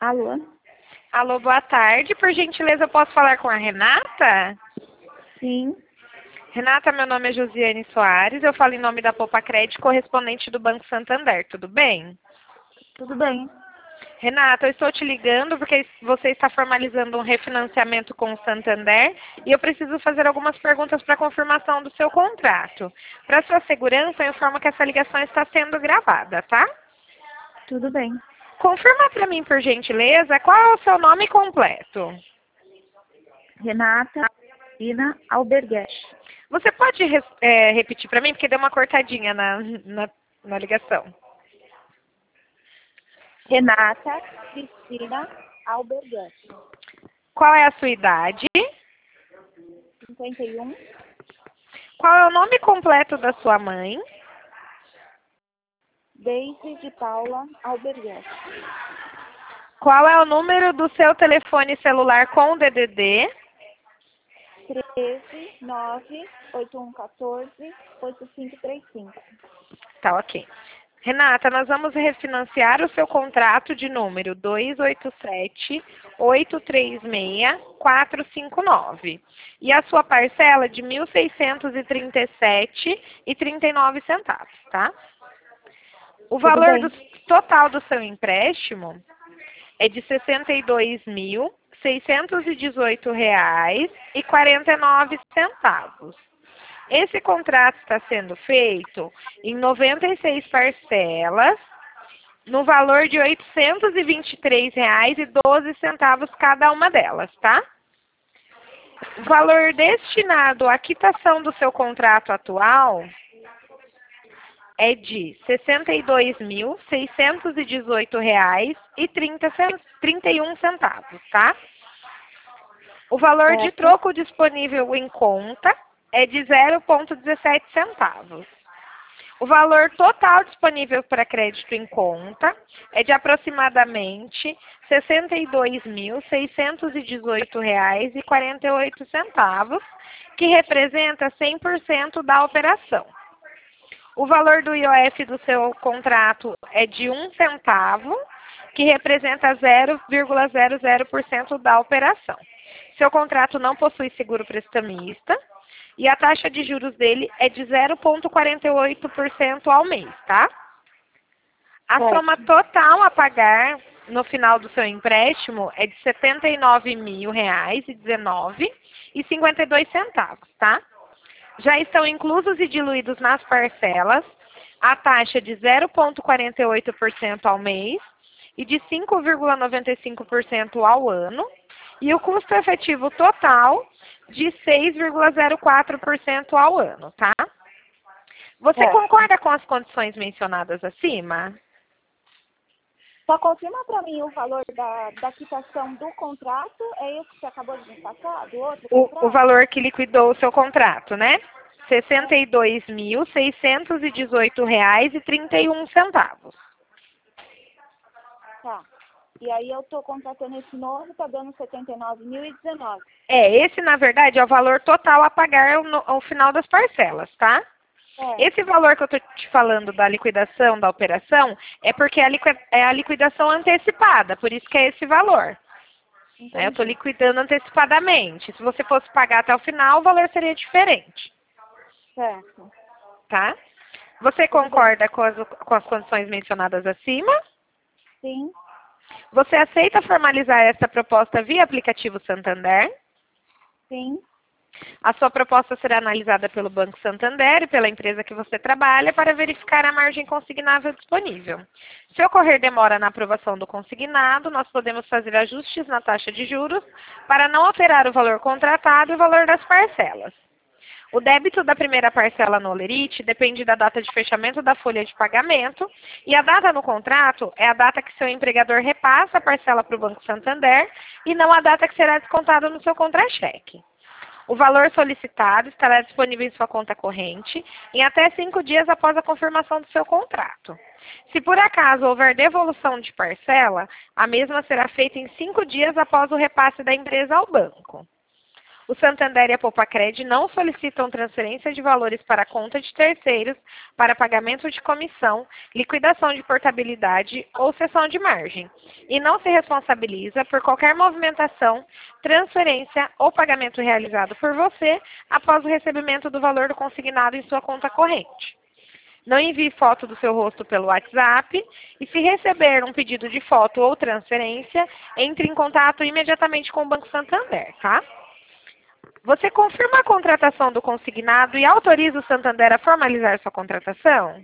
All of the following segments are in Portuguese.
Alô? Alô, boa tarde. Por gentileza, eu posso falar com a Renata? Sim, Renata, meu nome é Josiane Soares. Eu falo em nome da Poupa Crédito, correspondente do Banco Santander. Tudo bem? tudo bem. Renata, eu estou te ligando porque você está formalizando um refinanciamento com o Santander e eu preciso fazer algumas perguntas para confirmação do seu contrato. Para sua segurança, eu informo que essa ligação está sendo gravada, tá? Tudo bem. Confirma para mim, por gentileza, qual é o seu nome completo? Renata Ina Alberguete. Você pode repetir para mim, porque deu uma cortadinha na ligação. Renata Cristina Alberguete. Qual é a sua idade? 51. Qual é o nome completo da sua mãe? Deise de Paula Alberguete. Qual é o número do seu telefone celular com o DDD? 13 9 8114 8535. Tá, ok. Renata, nós vamos refinanciar o seu contrato de número 287-836-459. E a sua parcela de R$ 1.637,39, tá? O Tudo valor bem. total do seu empréstimo é de R$ 62.618,49. Esse contrato está sendo feito em 96 parcelas, no valor de R$ 823,12 cada uma delas, tá? O valor destinado à quitação do seu contrato atual é de R$ 62.618,31, tá? O valor de Certo. troco disponível em conta é de 0,17 centavos. O valor total disponível para crédito em conta é de aproximadamente R$ 62.618,48, que representa 100% da operação. O valor do IOF do seu contrato é de 1 centavo, que representa 0,00% da operação. Seu contrato não possui seguro prestamista e a taxa de juros dele é de 0,48% ao mês, tá? A Certo. soma total a pagar no final do seu empréstimo é de R$ 79.019,52, tá? Já estão inclusos e diluídos nas parcelas a taxa de 0,48% ao mês e de 5,95% ao ano, e o custo efetivo total de 6,04% ao ano, tá? Você Certo. concorda com as condições mencionadas acima? Só confirma para mim o valor da quitação do contrato. É esse que você acabou de me passar? Do outro contrato? O valor que liquidou o seu contrato, né? R$ 62.618,31. Tá. E aí eu tô contratando esse novo, tá dando 79.019. Esse, na verdade, é o valor total a pagar ao final das parcelas, tá? É. Esse valor que eu estou te falando da liquidação da operação é porque é a liquidação antecipada, por isso que é esse valor. Eu estou Entendi. liquidando antecipadamente. Se você fosse pagar até o final, o valor seria diferente, Certo. tá? Você concorda com as condições mencionadas acima? Sim, Você aceita formalizar essa proposta via aplicativo Santander? sim. A sua proposta será analisada pelo Banco Santander e pela empresa que você trabalha para verificar a margem consignável disponível. Se ocorrer demora na aprovação do consignado, nós podemos fazer ajustes na taxa de juros para não alterar o valor contratado e o valor das parcelas. O débito da primeira parcela no Olerite depende da data de fechamento da folha de pagamento e a data no contrato é a data que seu empregador repassa a parcela para o Banco Santander e não a data que será descontada no seu contra-cheque. O valor solicitado estará disponível em sua conta corrente em até 5 dias após a confirmação do seu contrato. Se por acaso houver devolução de parcela, a mesma será feita em 5 dias após o repasse da empresa ao banco. O Santander e a Poupa-Cred não solicitam transferência de valores para a conta de terceiros para pagamento de comissão, liquidação de portabilidade ou cessão de margem, e não se responsabiliza por qualquer movimentação, transferência ou pagamento realizado por você após o recebimento do valor do consignado em sua conta corrente. Não envie foto do seu rosto pelo WhatsApp e, se receber um pedido de foto ou transferência, entre em contato imediatamente com o Banco Santander, tá? Você confirma a contratação do consignado e autoriza o Santander a formalizar sua contratação?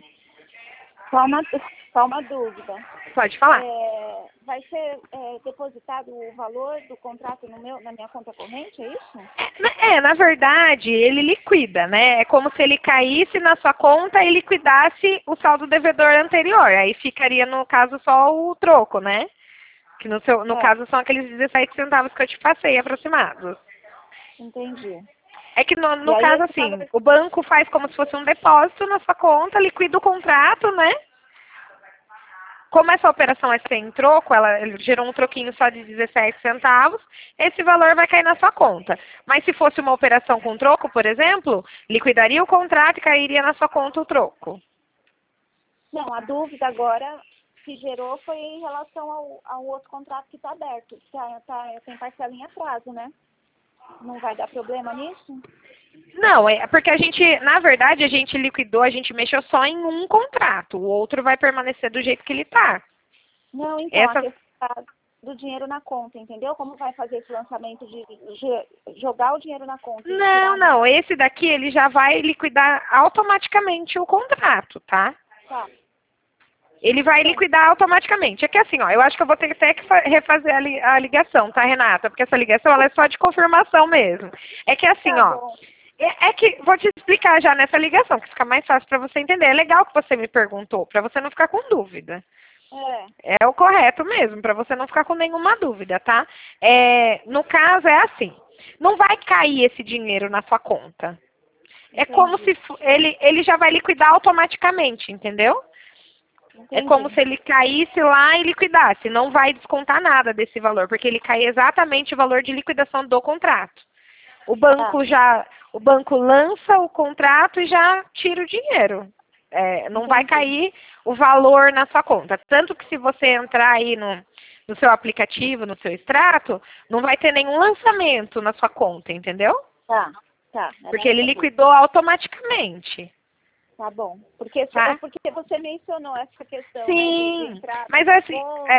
Só uma dúvida. Pode falar. Vai ser depositado o valor do contrato na minha conta corrente, é isso? Na verdade, ele liquida, né? É como se ele caísse na sua conta e liquidasse o saldo devedor anterior. Aí ficaria, no caso, só o troco, né? Que no caso são aqueles 17 centavos que eu te passei, aproximados. Entendi. É que no caso, assim, o banco faz como se fosse um depósito na sua conta, liquida o contrato, né? Como essa operação é sem troco, ele gerou um troquinho só de 17 centavos, esse valor vai cair na sua conta. Mas se fosse uma operação com troco, por exemplo, liquidaria o contrato e cairia na sua conta o troco. Não, a dúvida agora que gerou foi em relação ao outro contrato que está aberto. Tem parcela em atraso, né? Não vai dar problema nisso? Não, é porque na verdade, a gente liquidou, a gente mexeu só em um contrato. O outro vai permanecer do jeito que ele está. Não, então, a questão do dinheiro na conta, entendeu? Como vai fazer esse lançamento de jogar o dinheiro na conta? Não, esse daqui, ele já vai liquidar automaticamente o contrato, tá? Tá. Ele vai liquidar automaticamente. É que assim, ó, eu acho que eu vou ter até que refazer a ligação, tá, Renata? Porque essa ligação, ela é só de confirmação mesmo. É que assim, ó, é que, vou te explicar já nessa ligação, que fica mais fácil para você entender. É legal que você me perguntou, para você não ficar com dúvida. É o correto mesmo, para você não ficar com nenhuma dúvida, tá? No caso, é assim, não vai cair esse dinheiro na sua conta. É como se ele já vai liquidar automaticamente, entendeu? Entendi. É como se ele caísse lá e liquidasse. Não vai descontar nada desse valor, porque ele cai exatamente o valor de liquidação do contrato. O banco lança o contrato e já tira o dinheiro. Não vai cair o valor na sua conta. Tanto que se você entrar aí no seu aplicativo, no seu extrato, não vai ter nenhum lançamento na sua conta, entendeu? Tá. Porque ele liquidou automaticamente. Tá bom. Porque você mencionou essa questão. Sim, né, de entrar mas assim,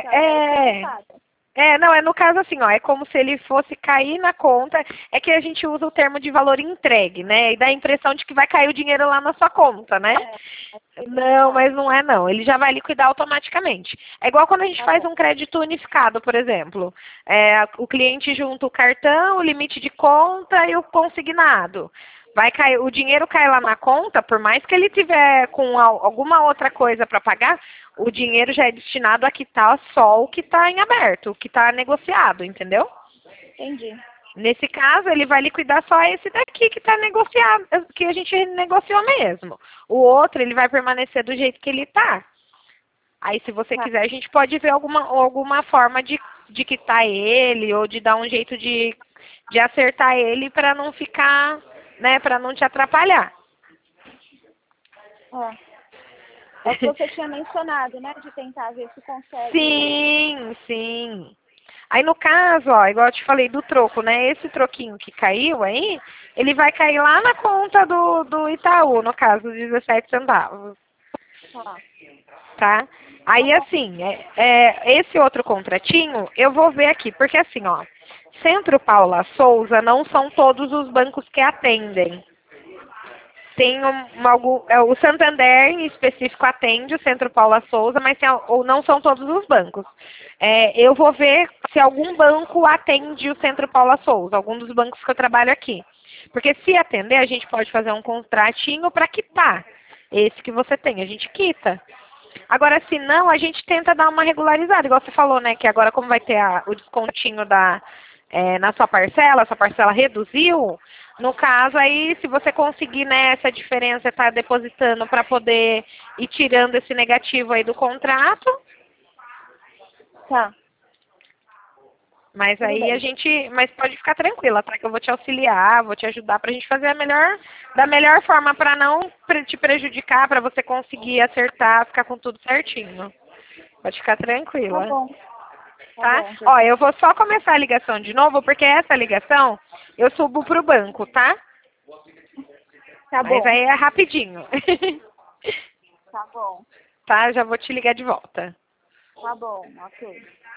no caso assim, ó, é como se ele fosse cair na conta, é que a gente usa o termo de valor entregue, né, e dá a impressão de que vai cair o dinheiro lá na sua conta, né? Não, mas não é não, ele já vai liquidar automaticamente. É igual quando a gente faz um crédito unificado, por exemplo. O cliente junta o cartão, o limite de conta e o consignado. Vai cair, o dinheiro cai lá na conta, por mais que ele tiver com alguma outra coisa para pagar, o dinheiro já é destinado a quitar só o que está em aberto, o que está negociado, entendeu? Entendi. Nesse caso, ele vai liquidar só esse daqui que está negociado, que a gente negociou mesmo. O outro, ele vai permanecer do jeito que ele está. Aí, se você quiser, a gente pode ver alguma forma de quitar ele, ou de dar um jeito de acertar ele para não ficar, né, para não te atrapalhar. É o que você tinha mencionado, né, de tentar ver se consegue. Sim. Aí, no caso, ó, igual eu te falei do troco, né, esse troquinho que caiu aí, ele vai cair lá na conta do Itaú, no caso, 17 centavos. Tá? Aí, assim, esse outro contratinho, eu vou ver aqui, porque assim, ó, Centro Paula Souza não são todos os bancos que atendem. Tem o Santander em específico atende o Centro Paula Souza, mas não são todos os bancos. Eu vou ver se algum banco atende o Centro Paula Souza, algum dos bancos que eu trabalho aqui. Porque se atender, a gente pode fazer um contratinho para quitar esse que você tem, a gente quita. Agora, se não, a gente tenta dar uma regularizada, igual você falou, né, que agora como vai ter o descontinho na sua parcela reduziu, no caso aí, se você conseguir, né, essa diferença, tá depositando para poder ir tirando esse negativo aí do contrato. Tá. Mas Tudo aí bem. a gente, mas pode ficar tranquila, tá? Que eu vou te auxiliar, vou te ajudar pra gente fazer da melhor forma pra não te prejudicar, pra você conseguir acertar, ficar com tudo certinho. Pode ficar Tá tranquila, bom. Tá tá? bom, Ó, Jéssica. eu vou só começar a ligação de novo, porque essa ligação eu subo pro banco, tá? Tá Mas bom. aí é rapidinho. Tá bom. Tá? Já vou te ligar de volta. Tá bom. Ok.